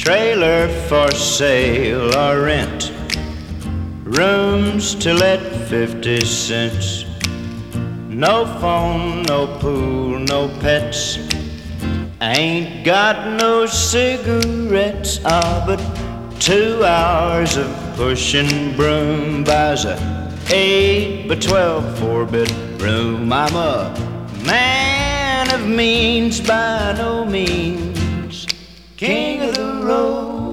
Trailer for sale or rent, rooms to let 50 cents. No phone, no pool, no pets. Ain't got no cigarettes, but 2 hours of pushing broom buys a 8 by 12 4-bedroom. I'm a man of means, by no means king of the road.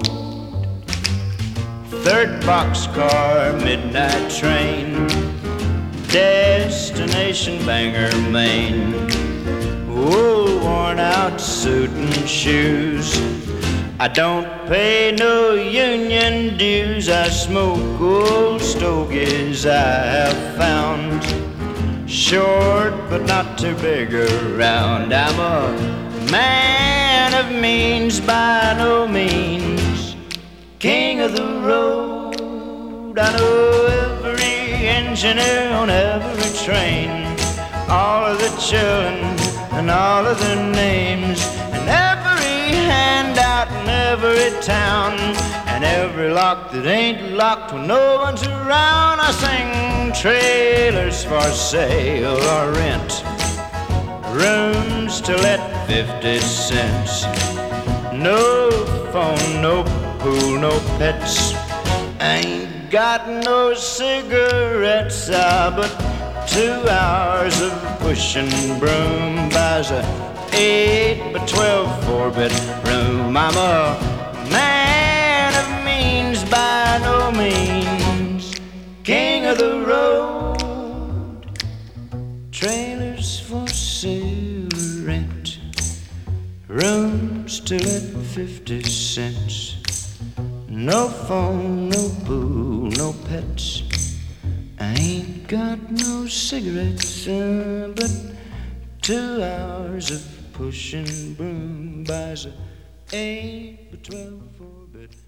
Third boxcar, midnight train, destination Bangor, Maine. Wool worn out suit and shoes. I don't pay no union dues. I smoke old stogies I have found, short but not too big around. I'm a man of means, by no means king of the road. I know every engineer on every train, all of the children and all of their names, and every handout in every town, and every lock that ain't locked when no one's around. I sing trailers for sale or rent, rooms to let 50 cents. No phone, no pool, no pets. Ain't got no cigarettes, but 2 hours of pushing broom buys a 8 by 12 4-bedroom. I'm a man of means, by no means king of the road. Trailers for sale, rent, rooms to let 50 cents. No phone, no pool, no pets. I ain't got no cigarettes, but 2 hours of pushing broom buys a 8 by 12 4-bed.